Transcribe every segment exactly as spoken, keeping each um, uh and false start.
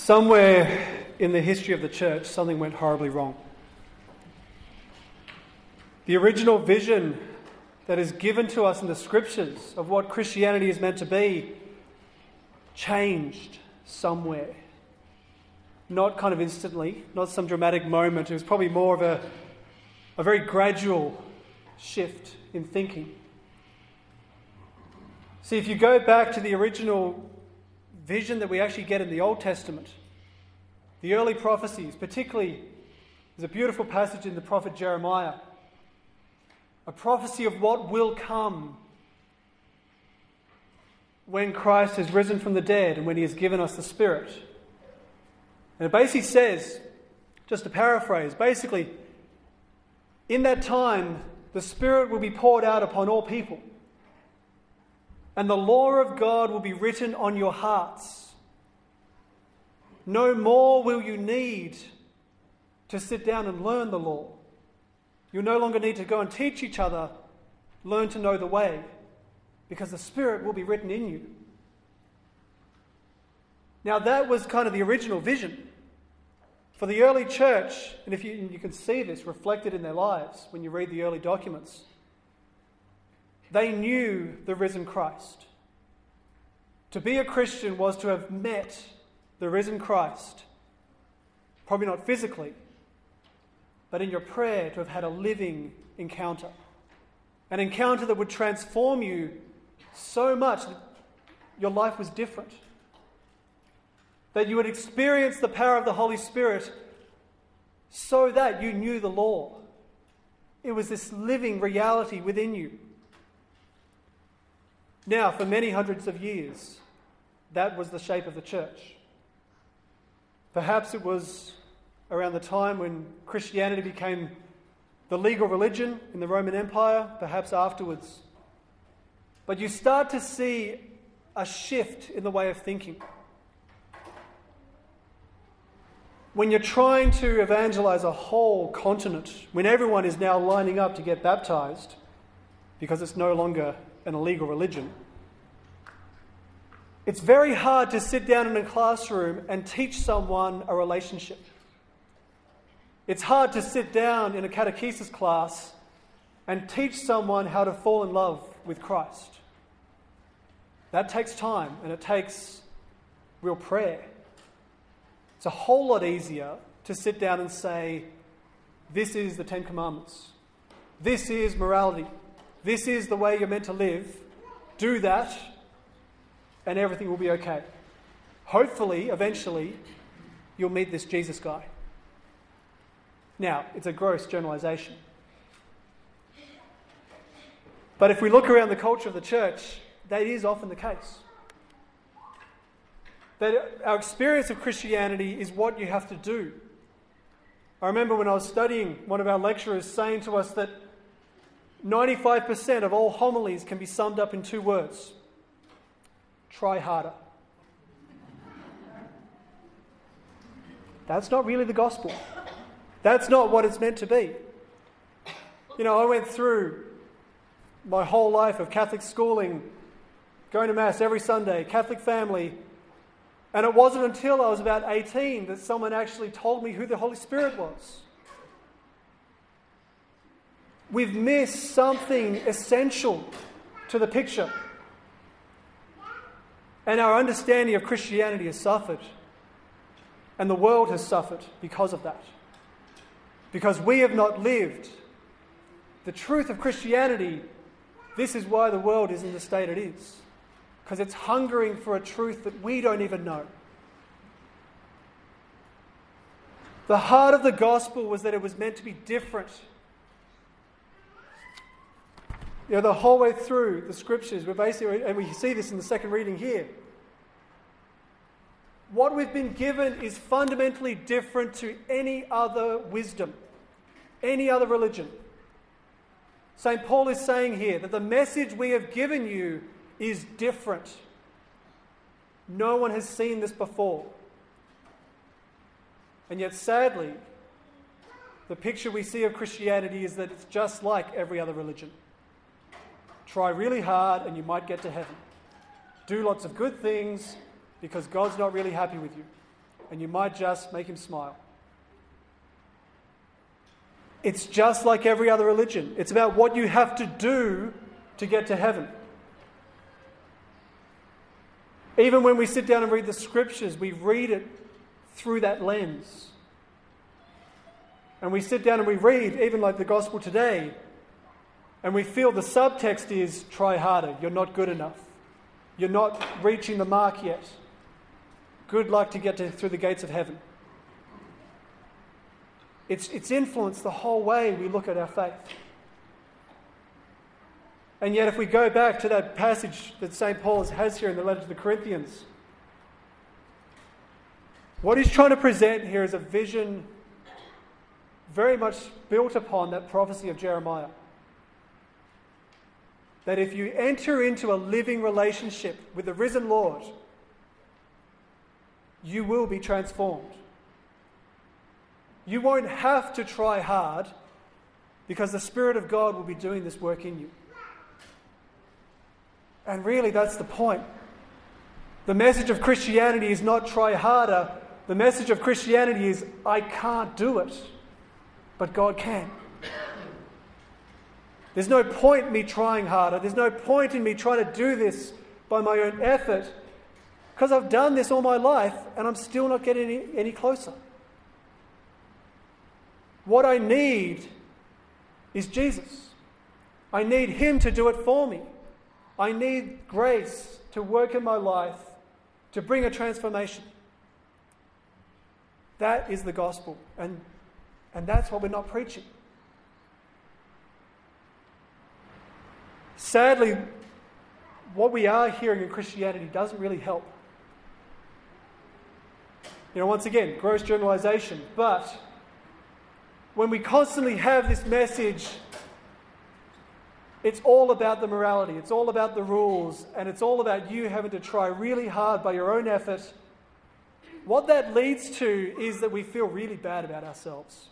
Somewhere in the history of the church, something went horribly wrong. The original vision that is given to us in the scriptures of what Christianity is meant to be changed somewhere. Not kind of instantly, not some dramatic moment. It was probably more of a, a very gradual shift in thinking. See, if you go back to the original vision that we actually get in the Old Testament, the early prophecies, particularly, there's a beautiful passage in the prophet Jeremiah, a prophecy of what will come when Christ has risen from the dead and when he has given us the Spirit. And it basically says, just to paraphrase, basically, in that time, the Spirit will be poured out upon all people, and the law of God will be written on your hearts. No more will you need to sit down and learn the law. You'll no longer need to go and teach each other, learn to know the way, because the Spirit will be written in you. Now that was kind of the original vision for the early church, and if you, you can see this reflected in their lives when you read the early documents. They knew the risen Christ. To be a Christian was to have met the risen Christ, probably not physically, but in your prayer to have had a living encounter. An encounter that would transform you so much that your life was different. That you would experience the power of the Holy Spirit so that you knew the law. It was this living reality within you. Now, for many hundreds of years, that was the shape of the church. Perhaps it was around the time when Christianity became the legal religion in the Roman Empire, perhaps afterwards. But you start to see a shift in the way of thinking. When you're trying to evangelize a whole continent, when everyone is now lining up to get baptized, because it's no longer an illegal religion, it's very hard to sit down in a classroom and teach someone a relationship. It's hard to sit down in a catechesis class and teach someone how to fall in love with Christ. That takes time and it takes real prayer. It's a whole lot easier to sit down and say, this is the Ten Commandments. This is morality. This is the way you're meant to live. Do that and everything will be okay. Hopefully, eventually, you'll meet this Jesus guy. Now, it's a gross generalization. But if we look around the culture of the church, that is often the case. That our experience of Christianity is what you have to do. I remember when I was studying, one of our lecturers saying to us that ninety-five percent of all homilies can be summed up in two words. Try harder. That's not really the gospel. That's not what it's meant to be. You know, I went through my whole life of Catholic schooling, going to Mass every Sunday, Catholic family, and it wasn't until I was about eighteen that someone actually told me who the Holy Spirit was. We've missed something essential to the picture. And our understanding of Christianity has suffered. And the world has suffered because of that. Because we have not lived the truth of Christianity. This is why the world is in the state it is. Because it's hungering for a truth that we don't even know. The heart of the gospel was that it was meant to be different. You know, the whole way through the scriptures, we're basically, and we see this in the second reading here. What we've been given is fundamentally different to any other wisdom, any other religion. Saint Paul is saying here that the message we have given you is different. No one has seen this before. And yet, sadly, the picture we see of Christianity is that it's just like every other religion. Try really hard and you might get to heaven. Do lots of good things because God's not really happy with you. and you might just make him smile. It's just like every other religion. It's about what you have to do to get to heaven. Even when we sit down and read the scriptures, we read it through that lens. And we sit down and we read, even like the gospel today, and we feel the subtext is, try harder, you're not good enough. You're not reaching the mark yet. Good luck to get to, through the gates of heaven. It's, it's influenced the whole way we look at our faith. And yet if we go back to that passage that Saint Paul has here in the letter to the Corinthians, what he's trying to present here is a vision very much built upon that prophecy of Jeremiah. That if you enter into a living relationship with the risen Lord, you will be transformed. You won't have to try hard because the Spirit of God will be doing this work in you. And really, that's the point. The message of Christianity is not try harder. The message of Christianity is I can't do it, but God can. There's no point in me trying harder. There's no point in me trying to do this by my own effort because I've done this all my life and I'm still not getting any, any closer. What I need is Jesus. I need him to do it for me. I need grace to work in my life to bring a transformation. That is the gospel, and, and that's what we're not preaching. Sadly, what we are hearing in Christianity doesn't really help. You know, once again, gross generalization, but when we constantly have this message, it's all about the morality, it's all about the rules, and it's all about you having to try really hard by your own effort. What that leads to is that we feel really bad about ourselves.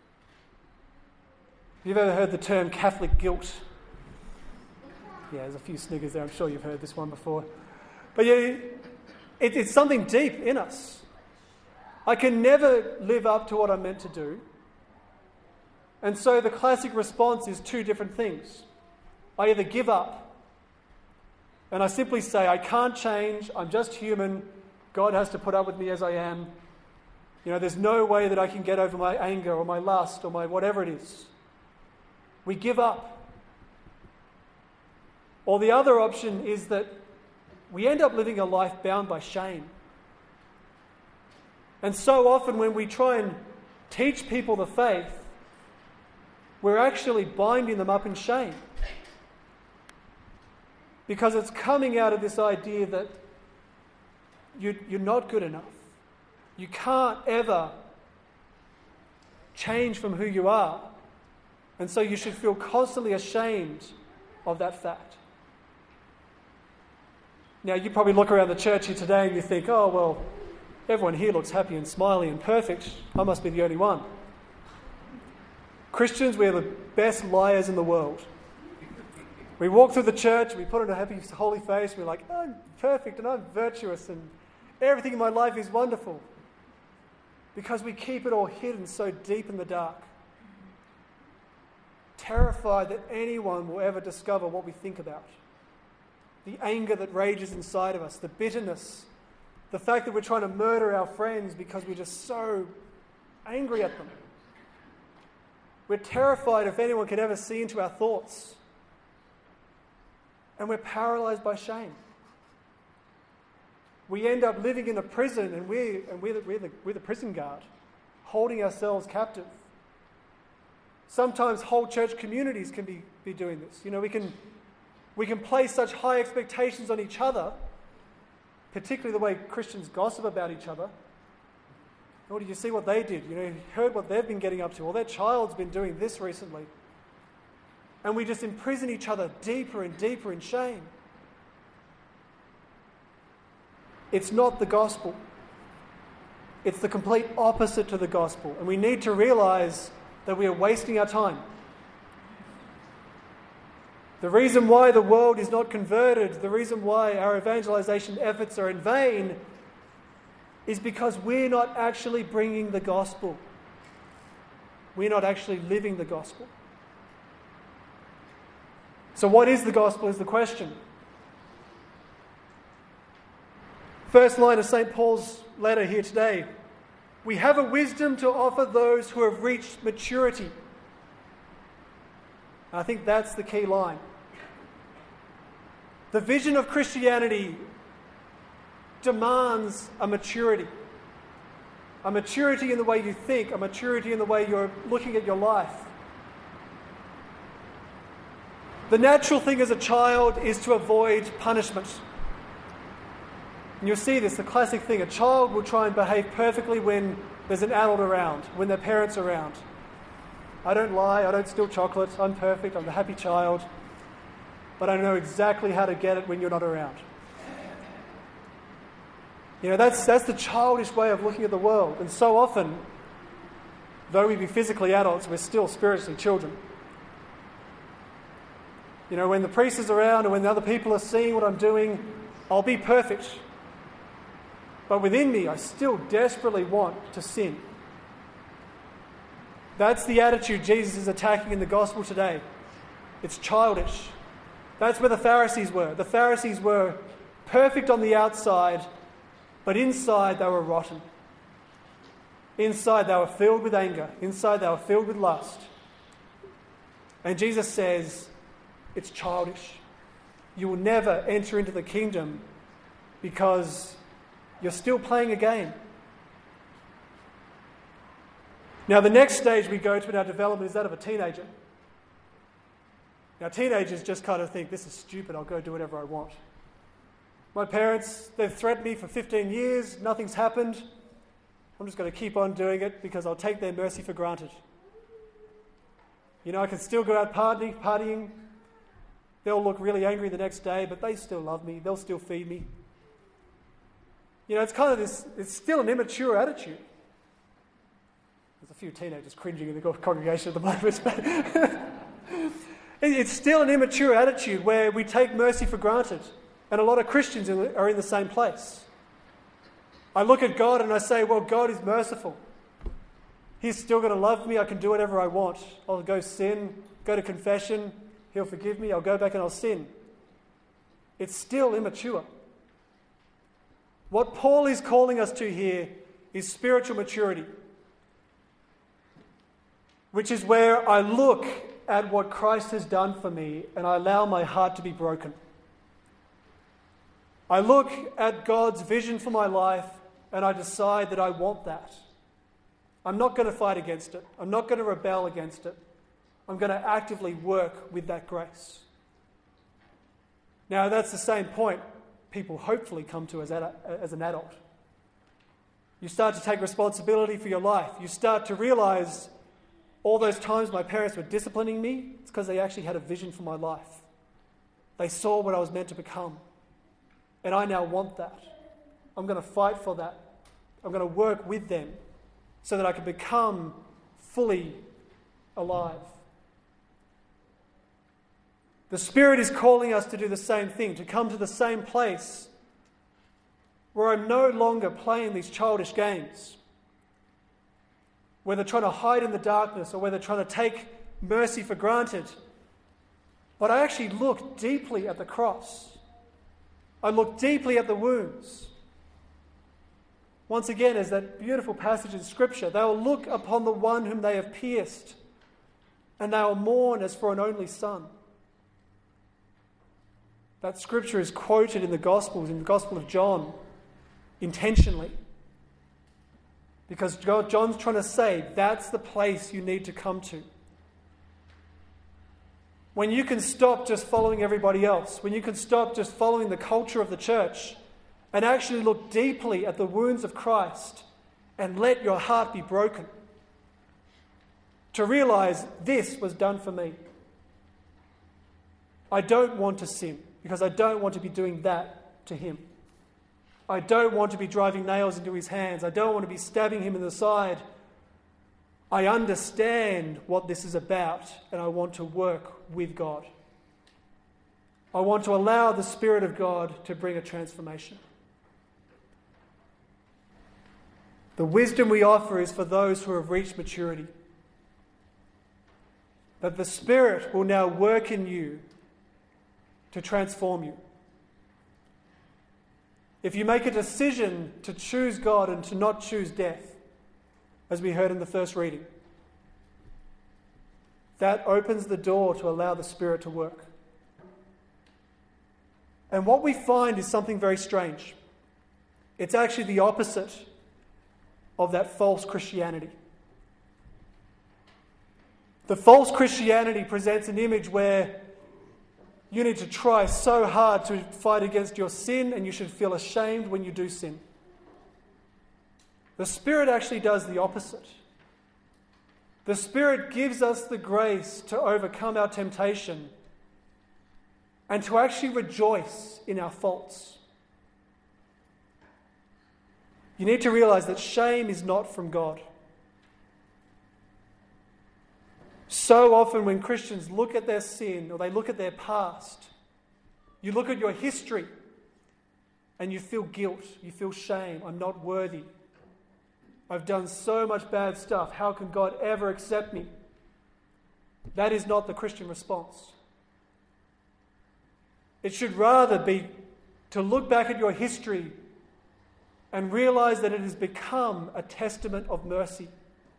Have you ever heard the term Catholic guilt? Yeah, there's a few sniggers there. I'm sure you've heard this one before. But yeah, it, it's something deep in us. I can never live up to what I'm meant to do. And so the classic response is two different things. I either give up and I simply say, I can't change, I'm just human, God has to put up with me as I am. You know, there's no way that I can get over my anger or my lust or my whatever it is. We give up. Or the other option is that we end up living a life bound by shame. And so often when we try and teach people the faith, we're actually binding them up in shame. Because it's coming out of this idea that you, you're not good enough. You can't ever change from who you are. And so you should feel constantly ashamed of that fact. Now, you probably look around the church here today and you think, oh, well, everyone here looks happy and smiley and perfect. I must be the only one. Christians, we are the best liars in the world. We walk through the church, we put on a happy, holy face, we're like, oh, I'm perfect and I'm virtuous and everything in my life is wonderful. Because we keep it all hidden so deep in the dark. Terrified that anyone will ever discover what we think about. The anger that rages inside of us, the bitterness, the fact that we're trying to murder our friends because we're just so angry at them. We're terrified if anyone could ever see into our thoughts. And we're paralyzed by shame. We end up living in a prison and we're, and we're, the, we're, the, we're the prison guard, holding ourselves captive. Sometimes whole church communities can be, be doing this. You know, we can, we can place such high expectations on each other, particularly the way Christians gossip about each other. Or did you see what they did? You know, you heard what they've been getting up to. Well, their child's been doing this recently. And we just imprison each other deeper and deeper in shame. It's not the gospel. It's the complete opposite to the gospel. And we need to realize that we are wasting our time. The reason why the world is not converted, the reason why our evangelization efforts are in vain, is because we're not actually bringing the gospel. We're not actually living the gospel. So what is the gospel is the question. First line of Saint Paul's letter here today. We have a wisdom to offer those who have reached maturity. I think that's the key line. The vision of Christianity demands a maturity. A maturity in the way you think, a maturity in the way you're looking at your life. The natural thing as a child is to avoid punishment. And you'll see this, the classic thing. A child will try and behave perfectly when there's an adult around, when their parents are around. I don't lie, I don't steal chocolate, I'm perfect, I'm the happy child. But I know exactly how to get it when you're not around. You know, that's, that's the childish way of looking at the world. And so often, though we be physically adults, we're still spiritually children. You know, when the priest is around and when the other people are seeing what I'm doing, I'll be perfect. But within me, I still desperately want to sin. That's the attitude Jesus is attacking in the gospel today. It's childish. That's where the Pharisees were. The Pharisees were perfect on the outside, but inside they were rotten. Inside they were filled with anger. Inside they were filled with lust. And Jesus says, it's childish. You will never enter into the kingdom because you're still playing a game. Now, the next stage we go to in our development is that of a teenager. Now, teenagers just kind of think, this is stupid, I'll go do whatever I want. My parents, they've threatened me for fifteen years, nothing's happened. I'm just going to keep on doing it because I'll take their mercy for granted. You know, I can still go out partying, partying. They'll look really angry the next day, but they still love me. They'll still feed me. You know, it's kind of this, it's still an immature attitude. There's a few teenagers cringing in the congregation at the moment. But it's still an immature attitude where we take mercy for granted. And a lot of Christians are in the same place. I look at God and I say, well, God is merciful. He's still going to love me. I can do whatever I want. I'll go sin, go to confession. He'll forgive me. I'll go back and I'll sin. It's still immature. What Paul is calling us to here is spiritual maturity, which is where I look at what Christ has done for me and I allow my heart to be broken. I look at God's vision for my life and I decide that I want that. I'm not going to fight against it. I'm not going to rebel against it. I'm going to actively work with that grace. Now, that's the same point people hopefully come to as, ad- as an adult. You start to take responsibility for your life. You start to realize all those times my parents were disciplining me, it's because they actually had a vision for my life. They saw what I was meant to become. And I now want that. I'm going to fight for that. I'm going to work with them so that I can become fully alive. The Spirit is calling us to do the same thing, to come to the same place where I'm no longer playing these childish games, whether trying to hide in the darkness or whether trying to take mercy for granted. But I actually look deeply at the cross. I look deeply at the wounds. Once again, as that beautiful passage in Scripture, they will look upon the one whom they have pierced, and they will mourn as for an only son. That Scripture is quoted in the Gospels, in the Gospel of John, intentionally. Because John's trying to say that's the place you need to come to. When you can stop just following everybody else, when you can stop just following the culture of the church and actually look deeply at the wounds of Christ and let your heart be broken. To realize this was done for me. I don't want to sin because I don't want to be doing that to him. I don't want to be driving nails into his hands. I don't want to be stabbing him in the side. I understand what this is about and I want to work with God. I want to allow the Spirit of God to bring a transformation. The wisdom we offer is for those who have reached maturity. That the Spirit will now work in you to transform you. If you make a decision to choose God and to not choose death, as we heard in the first reading, that opens the door to allow the Spirit to work. And what we find is something very strange. It's actually the opposite of that false Christianity. The false Christianity presents an image where you need to try so hard to fight against your sin, and you should feel ashamed when you do sin. The Spirit actually does the opposite. The Spirit gives us the grace to overcome our temptation and to actually rejoice in our faults. You need to realize that shame is not from God. So often when Christians look at their sin or they look at their past, you look at your history and you feel guilt, you feel shame. I'm not worthy. I've done so much bad stuff. How can God ever accept me? That is not the Christian response. It should rather be to look back at your history and realize that it has become a testament of mercy.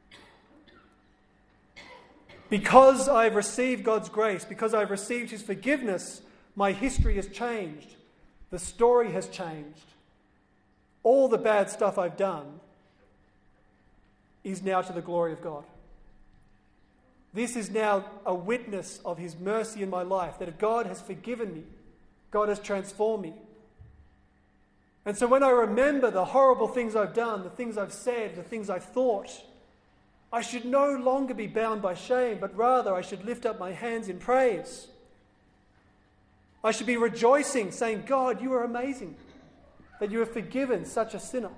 Because I've received God's grace, because I've received His forgiveness, my history has changed. The story has changed. All the bad stuff I've done is now to the glory of God. This is now a witness of His mercy in my life, that God has forgiven me. God has transformed me. And so when I remember the horrible things I've done, the things I've said, the things I've thought, I should no longer be bound by shame, but rather I should lift up my hands in praise. I should be rejoicing, saying, God, you are amazing, that you have forgiven such a sinner.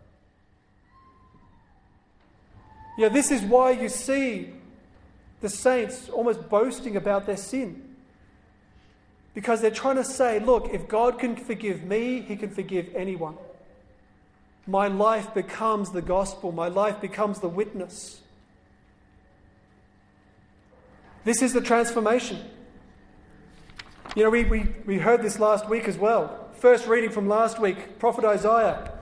Yeah, this is why you see the saints almost boasting about their sin. Because they're trying to say, look, if God can forgive me, He can forgive anyone. My life becomes the gospel. My life becomes the witness. This is the transformation. You know, we, we, we heard this last week as well. First reading from last week, Prophet Isaiah.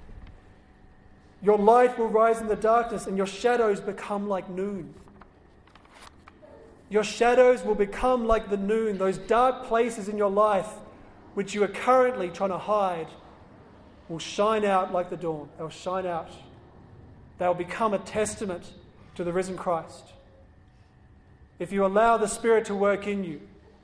Your light will rise in the darkness and your shadows become like noon. Your shadows will become like the noon, those dark places in your life which you are currently trying to hide will shine out like the dawn. They'll shine out. They'll become a testament to the risen Christ. If you allow the Spirit to work in you,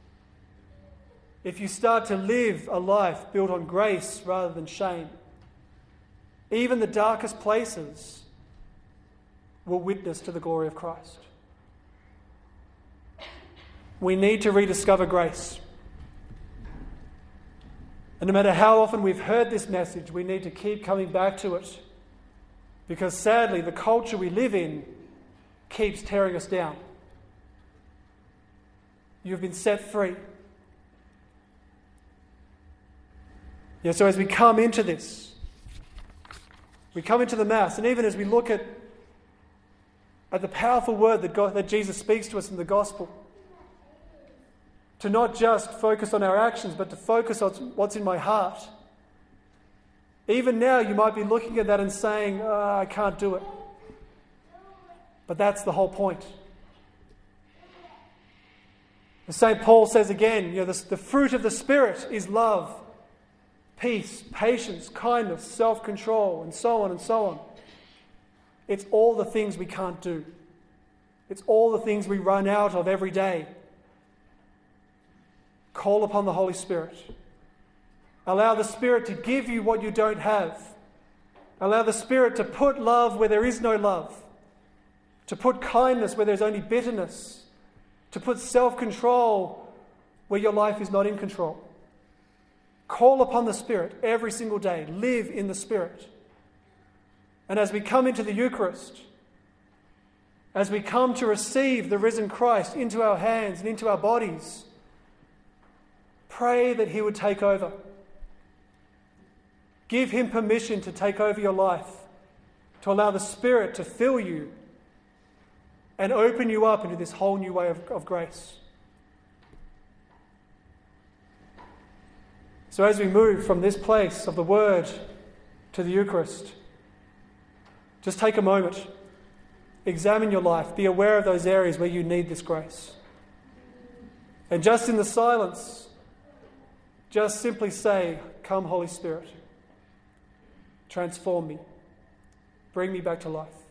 if you start to live a life built on grace rather than shame, even the darkest places will witness to the glory of Christ. We need to rediscover grace. And no matter how often we've heard this message, we need to keep coming back to it. Because sadly, the culture we live in keeps tearing us down. You've been set free. Yeah, so as we come into this, we come into the Mass, and even as we look at, at the powerful word that, God, that Jesus speaks to us in the Gospel, to not just focus on our actions, but to focus on what's in my heart. Even now, you might be looking at that and saying, oh, I can't do it. But that's the whole point. As Saint Paul says again, you know, the, the fruit of the Spirit is love, peace, patience, kindness, self-control, and so on and so on. It's all the things we can't do. It's all the things we run out of every day. Call upon the Holy Spirit. Allow the Spirit to give you what you don't have. Allow the Spirit to put love where there is no love. To put kindness where there's only bitterness. To put self-control where your life is not in control. Call upon the Spirit every single day. Live in the Spirit. And as we come into the Eucharist, as we come to receive the risen Christ into our hands and into our bodies, pray that He would take over. Give Him permission to take over your life, to allow the Spirit to fill you and open you up into this whole new way of, of grace. So as we move from this place of the Word to the Eucharist, just take a moment, examine your life, be aware of those areas where you need this grace. And just in the silence, just simply say, "Come, Holy Spirit, transform me, bring me back to life."